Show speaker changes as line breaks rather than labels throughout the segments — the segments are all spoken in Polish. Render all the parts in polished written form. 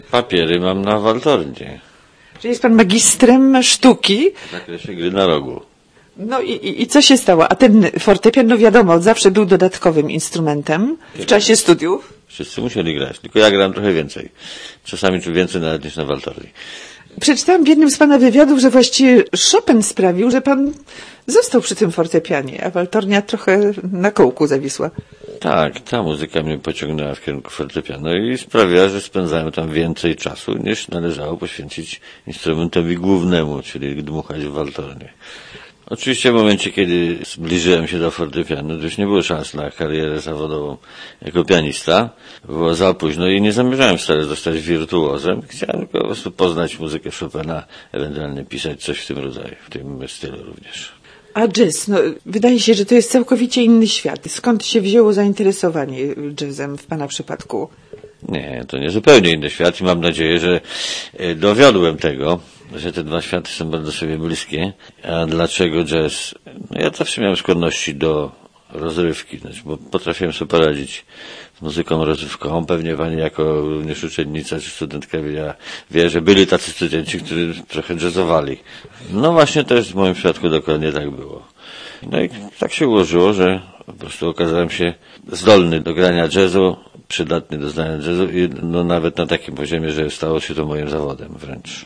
Papiery mam na waltornie.
Czyli jest pan magistrem sztuki.
W zakresie gry na rogu.
No i co się stało? A ten fortepian, no wiadomo, zawsze był dodatkowym instrumentem w czasie studiów.
Wszyscy musieli grać, tylko ja grałem trochę więcej. Czasami tu więcej nawet niż na waltorni.
Przeczytałam w jednym z pana wywiadów, że właściwie Chopin sprawił, że pan został przy tym fortepianie, a waltornia trochę na kołku zawisła.
Tak, ta muzyka mnie pociągnęła w kierunku fortepianu i sprawiła, że spędzałem tam więcej czasu, niż należało poświęcić instrumentowi głównemu, czyli dmuchać w waltornie. Oczywiście w momencie, kiedy zbliżyłem się do fortepianu, to już nie było szans na karierę zawodową jako pianista. Było za późno i nie zamierzałem wcale zostać wirtuozem. Chciałem po prostu poznać muzykę Chopina, ewentualnie pisać coś w tym rodzaju, w tym stylu również.
A jazz, no wydaje się, że to jest całkowicie inny świat. Skąd się wzięło zainteresowanie jazzem w pana przypadku?
Nie, to nie zupełnie inny świat i mam nadzieję, że dowiodłem tego, że te dwa światy są bardzo sobie bliskie. A dlaczego jazz? No ja zawsze miałem skłonności do rozrywki, bo potrafiłem sobie poradzić z muzyką rozrywkową. Pewnie pani jako również uczennica czy studentka wie, że byli tacy studenci, którzy trochę jazzowali. No właśnie też w moim przypadku dokładnie tak było. No i tak się ułożyło, że po prostu okazałem się zdolny do grania jazzu, przydatny do znania jazzu i no nawet na takim poziomie, że stało się to moim zawodem wręcz.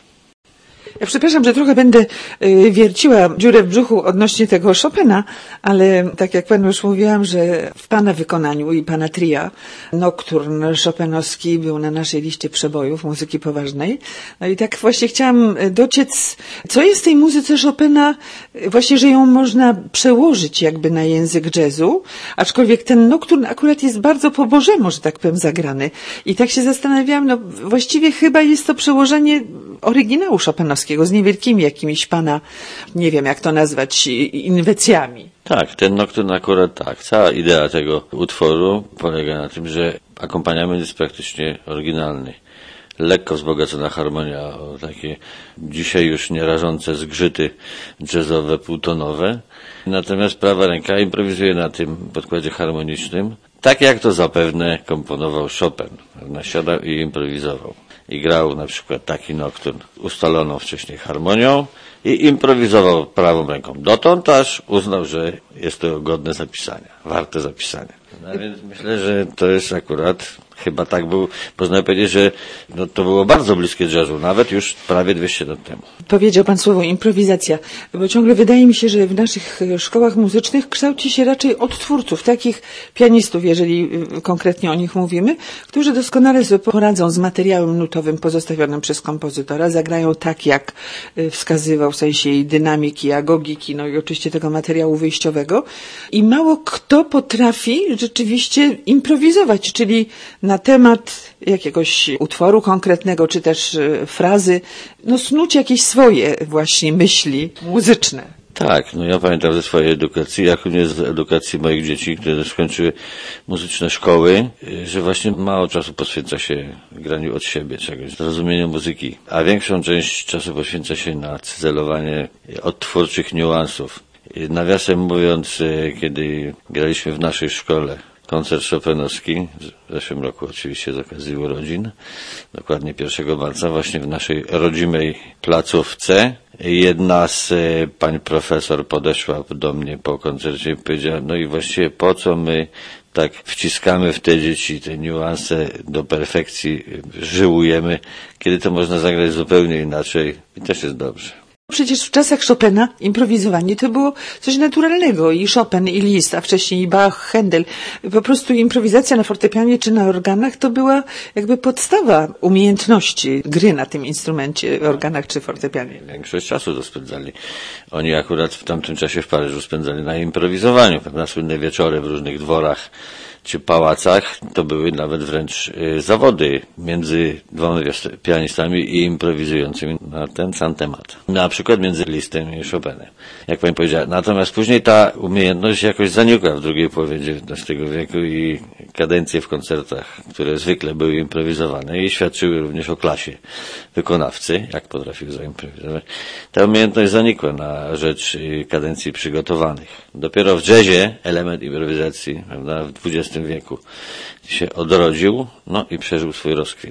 Ja przepraszam, że trochę będę wierciła dziurę w brzuchu odnośnie tego Chopina, ale tak jak panu już mówiłam, że w pana wykonaniu i pana tria nokturn chopinowski był na naszej liście przebojów muzyki poważnej. No i tak właśnie chciałam dociec, co jest w tej muzyce Chopina, właśnie, że ją można przełożyć jakby na język jazzu, aczkolwiek ten nokturn akurat jest bardzo po bożemu, że tak powiem, zagrany. I tak się zastanawiałam, no właściwie chyba jest to przełożenie oryginału chopinowskiego z niewielkimi jakimiś pana, nie wiem jak to nazwać, inwecjami.
Tak, ten nokturn akurat tak. Cała idea tego utworu polega na tym, że akompaniament jest praktycznie oryginalny. Lekko wzbogacona harmonia o takie dzisiaj już nierażące zgrzyty jazzowe, półtonowe. Natomiast prawa ręka improwizuje na tym podkładzie harmonicznym, tak jak to zapewne komponował Chopin. Siadał i improwizował. I grał na przykład taki nokturn ustaloną wcześniej harmonią i improwizował prawą ręką. Dotąd aż uznał, że jest to godne zapisania, warte zapisania. No więc myślę, że to jest akurat, chyba tak był, można powiedzieć, że no, to było bardzo bliskie jazzu, nawet już prawie 200 lat temu.
Powiedział pan słowo improwizacja, bo ciągle wydaje mi się, że w naszych szkołach muzycznych kształci się raczej odtwórców, takich pianistów, jeżeli konkretnie o nich mówimy, którzy doskonale sobie poradzą z materiałem nutowym pozostawionym przez kompozytora, zagrają tak, jak wskazywał, w sensie jej dynamiki, agogiki, no i oczywiście tego materiału wyjściowego. I mało kto potrafi rzeczywiście improwizować, czyli na temat jakiegoś utworu konkretnego, czy też frazy, no snuć jakieś swoje właśnie myśli muzyczne.
Tak, no ja pamiętam ze swojej edukacji, jak również z edukacji moich dzieci, które skończyły muzyczne szkoły, że właśnie mało czasu poświęca się graniu od siebie czegoś, zrozumieniu muzyki, a większą część czasu poświęca się na cyzelowanie odtwórczych niuansów. Nawiasem mówiąc, kiedy graliśmy w naszej szkole koncert chopinowski, w zeszłym roku oczywiście z okazji urodzin, dokładnie 1 marca, właśnie w naszej rodzimej placówce. Jedna z pań profesor podeszła do mnie po koncercie i powiedziała, no i właściwie po co my tak wciskamy w te dzieci te niuanse do perfekcji, żyłujemy, kiedy to można zagrać zupełnie inaczej i też jest dobrze.
Przecież w czasach Chopina improwizowanie to było coś naturalnego. I Chopin, i Liszt, a wcześniej i Bach, Händel. Po prostu improwizacja na fortepianie czy na organach to była jakby podstawa umiejętności gry na tym instrumencie, organach czy fortepianie.
Większość czasu to spędzali. Oni akurat w tamtym czasie w Paryżu spędzali na improwizowaniu. Prawda? Słynne wieczory w różnych dworach czy pałacach, to były nawet wręcz zawody między dwoma pianistami i improwizującymi na ten sam temat. Na przykład między Lisztem i Chopinem, jak pani powiedziała. Natomiast później ta umiejętność jakoś zanikła w drugiej połowie XIX wieku i kadencje w koncertach, które zwykle były improwizowane i świadczyły również o klasie wykonawcy, jak potrafił zaimprowizować. Ta umiejętność zanikła na rzecz kadencji przygotowanych. Dopiero w jazzie element improwizacji, prawda, w XX wieku się odrodził, no i przeżył swój rozkwit.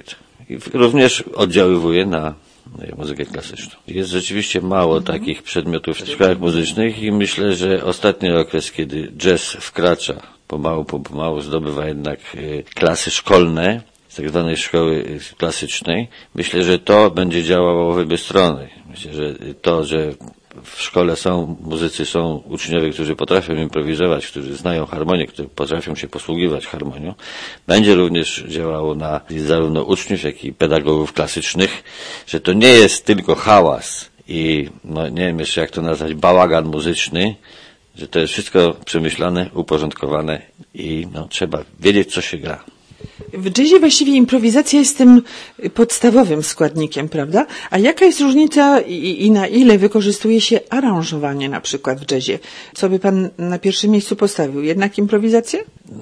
I również oddziaływuje na muzykę klasyczną. Jest rzeczywiście mało takich przedmiotów w szkołach muzycznych i myślę, że ostatni okres, kiedy jazz wkracza pomału zdobywa jednak klasy szkolne, z tak zwanej szkoły klasycznej. Myślę, że to będzie działało w obie strony. Myślę, że to, że w szkole są uczniowie, którzy potrafią improwizować, którzy znają harmonię, którzy potrafią się posługiwać harmonią, będzie również działało na zarówno uczniów, jak i pedagogów klasycznych, że to nie jest tylko hałas i, nie wiem jeszcze jak to nazwać, bałagan muzyczny, że to jest wszystko przemyślane, uporządkowane i trzeba wiedzieć, co się gra.
W jazzie właściwie improwizacja jest tym podstawowym składnikiem, prawda? A jaka jest różnica i na ile wykorzystuje się aranżowanie na przykład w jazzie? Co by pan na pierwszym miejscu postawił? Jednak improwizację?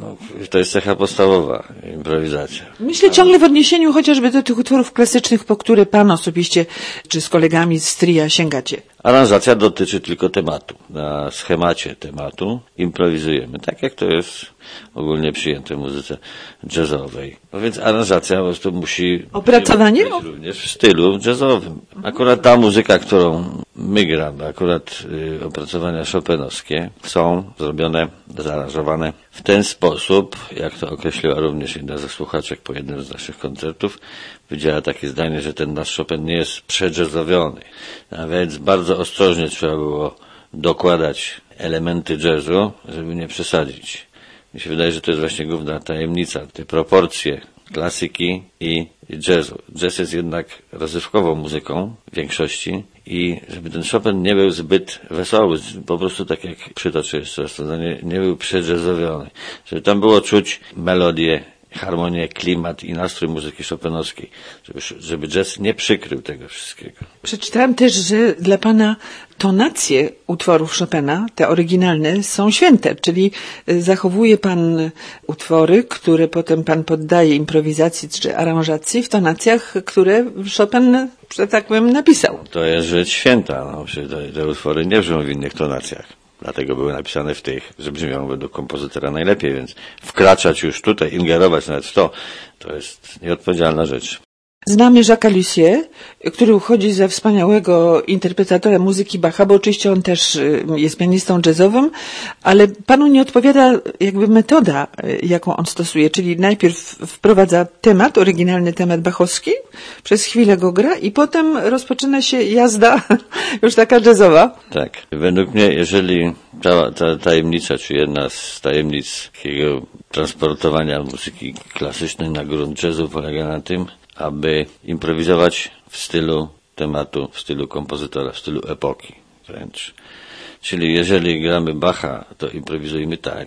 To jest cecha podstawowa, improwizacja.
Myślę ciągle w odniesieniu chociażby do tych utworów klasycznych, po które pan osobiście, czy z kolegami z tria sięgacie.
Aranżacja dotyczy tylko tematu. Na schemacie tematu improwizujemy, tak jak to jest ogólnie przyjęte w muzyce jazzowej. Więc aranżacja po prostu musi
opracowanie
być również w stylu jazzowym. Akurat ta muzyka, którą my gramy, akurat opracowania chopinowskie są zrobione, zaaranżowane w ten sposób, jak to określiła również jedna ze słuchaczek po jednym z naszych koncertów, powiedziała takie zdanie, że ten nasz Chopin nie jest przejazzowiony. A więc bardzo ostrożnie trzeba było dokładać elementy jazzu, żeby nie przesadzić. Mi się wydaje, że to jest właśnie główna tajemnica, te proporcje klasyki i jazzu. Jazz jest jednak rozrywkową muzyką w większości i żeby ten Chopin nie był zbyt wesoły, po prostu tak jak przytoczę jeszcze raz to zdanie, nie był przejazzowiony. Żeby tam było czuć melodię, harmonię, klimat i nastrój muzyki chopinowskiej, żeby jazz nie przykrył tego wszystkiego.
Przeczytałam też, że dla pana tonacje utworów Chopina, te oryginalne, są święte, czyli zachowuje pan utwory, które potem pan poddaje improwizacji czy aranżacji w tonacjach, które Chopin, że tak powiem, napisał.
To jest rzecz święta. Te utwory nie brzmią w innych tonacjach. Dlatego były napisane w tych, że brzmią według kompozytora najlepiej, więc wkraczać już tutaj, ingerować nawet w to jest nieodpowiedzialna rzecz.
Znamy Jacques'a Lussier, który uchodzi za wspaniałego interpretatora muzyki Bacha, bo oczywiście on też jest pianistą jazzowym, ale panu nie odpowiada jakby metoda, jaką on stosuje, czyli najpierw wprowadza temat, oryginalny temat bachowski, przez chwilę go gra i potem rozpoczyna się jazda już taka jazzowa.
Tak. Według mnie, jeżeli ta tajemnica, czy jedna z tajemnic takiego transportowania muzyki klasycznej na grunt jazzu polega na tym, aby improwizować w stylu tematu, w stylu kompozytora, w stylu epoki wręcz. Czyli jeżeli gramy Bacha, to improwizujemy tak,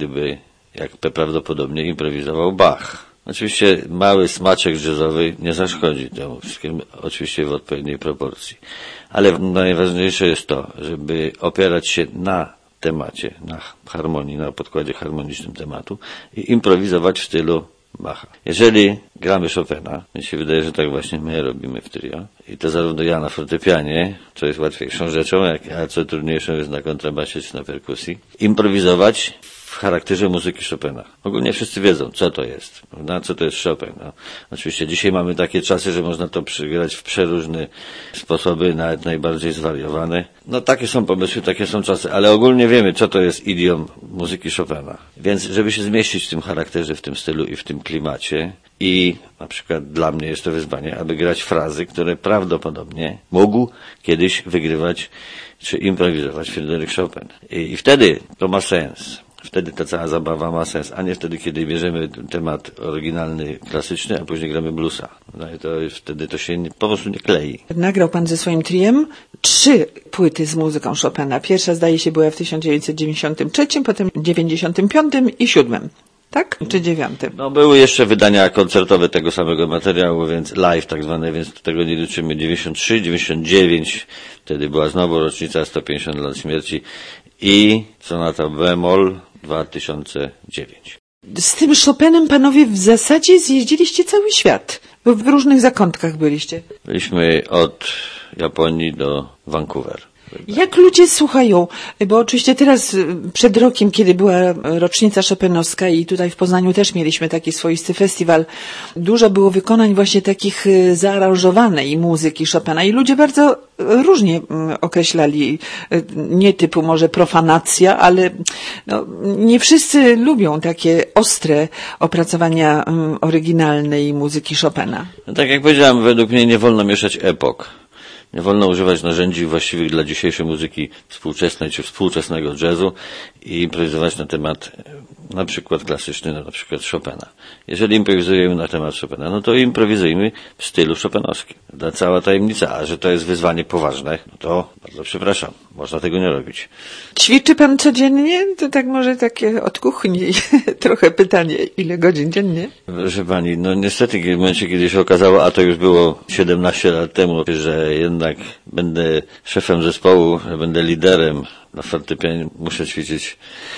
jak prawdopodobnie improwizował Bach. Oczywiście mały smaczek jazzowy nie zaszkodzi temu wszystkiemu, oczywiście w odpowiedniej proporcji. Ale najważniejsze jest to, żeby opierać się na temacie, na harmonii, na podkładzie harmonicznym tematu i improwizować w stylu Bacha. Jeżeli gramy Chopina, mi się wydaje, że tak właśnie my robimy w trio i to zarówno ja na fortepianie, co jest łatwiejszą rzeczą, a co trudniejszą jest na kontrabasie czy na perkusji, improwizować w charakterze muzyki Chopina. Ogólnie wszyscy wiedzą, co to jest, prawda? Co to jest Chopin. Oczywiście dzisiaj mamy takie czasy, że można to przygrać w przeróżne sposoby, nawet najbardziej zwariowane. Takie są pomysły, takie są czasy, ale ogólnie wiemy, co to jest idiom muzyki Chopina. Więc, żeby się zmieścić w tym charakterze, w tym stylu i w tym klimacie i na przykład dla mnie jest to wyzwanie, aby grać frazy, które prawdopodobnie mógł kiedyś wygrywać czy improwizować Fryderyk Chopin. I wtedy to ma sens. Wtedy ta cała zabawa ma sens, a nie wtedy, kiedy bierzemy temat oryginalny, klasyczny, a później gramy bluesa. No i wtedy to się po prostu nie klei.
Nagrał pan ze swoim triem 3 płyty z muzyką Chopina. Pierwsza, zdaje się, była w 1993, potem w 95 i 7. Tak? Czy 9?
Były jeszcze wydania koncertowe tego samego materiału, więc live tak zwane, więc tego nie liczymy. 93, 99, wtedy była znowu rocznica 150 lat śmierci i sonata bemol 2009.
Z tym Chopinem panowie w zasadzie zjeździliście cały świat, bo w różnych zakątkach byliście.
Byliśmy od Japonii do Vancouver.
Jak ludzie słuchają? Bo oczywiście teraz, przed rokiem, kiedy była rocznica Chopinowska i tutaj w Poznaniu też mieliśmy taki swoisty festiwal, dużo było wykonań właśnie takich zaaranżowanej muzyki Chopina i ludzie bardzo różnie określali, nie typu może profanacja, ale no, nie wszyscy lubią takie ostre opracowania oryginalnej muzyki Chopina.
No tak jak powiedziałem, według mnie nie wolno mieszać epok. Nie wolno używać narzędzi właściwych dla dzisiejszej muzyki współczesnej czy współczesnego jazzu i improwizować na temat na przykład klasyczny, na przykład Chopina. Jeżeli improwizujemy na temat Chopina, no to improwizujmy w stylu chopinowskim. To cała tajemnica, a że to jest wyzwanie poważne, no to bardzo przepraszam, można tego nie robić.
Ćwiczy pan codziennie? To tak może takie od kuchni trochę pytanie, ile godzin dziennie?
Proszę pani, no niestety w momencie, kiedy się okazało, a to już było 17 lat temu, że jednak będę szefem zespołu, że będę liderem na fortepianie, muszę ćwiczyć,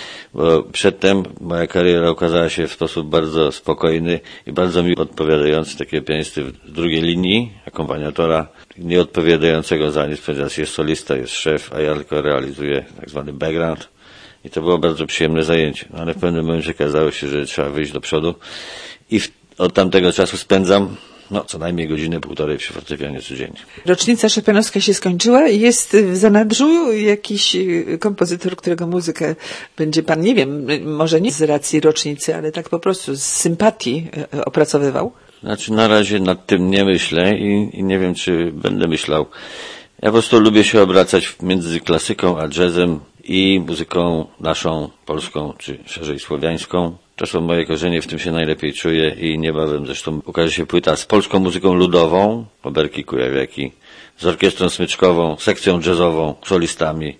bo przedtem moja kariera okazała się w sposób bardzo spokojny i bardzo mi odpowiadający, takie pianisty w drugiej linii, akompaniatora, nie odpowiadającego za nic, ponieważ jest solista, jest szef, a ja tylko realizuję tak zwany background. I to było bardzo przyjemne zajęcie. No, ale w pewnym momencie okazało się, że trzeba wyjść do przodu i od tamtego czasu spędzam co najmniej godzinę, półtorej przy fortepianie codziennie.
Rocznica Chopinowska się skończyła i jest w zanadrzu jakiś kompozytor, którego muzykę będzie pan, nie wiem, może nie z racji rocznicy, ale tak po prostu z sympatii opracowywał?
Znaczy na razie nad tym nie myślę i nie wiem, czy będę myślał. Ja po prostu lubię się obracać między klasyką a jazzem i muzyką naszą, polską, czy szerzej słowiańską. To są moje korzenie, w tym się najlepiej czuję i niebawem zresztą ukaże się płyta z polską muzyką ludową, Oberki, Kujawiaki, z orkiestrą smyczkową, sekcją jazzową, solistami.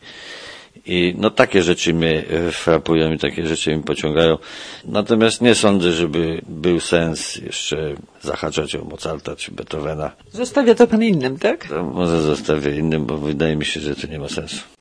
I takie rzeczy mnie frapują i takie rzeczy mi pociągają. Natomiast nie sądzę, żeby był sens jeszcze zahaczać o Mozarta czy Beethovena.
Zostawia to pan innym, tak?
To może zostawię innym, bo wydaje mi się, że to nie ma sensu.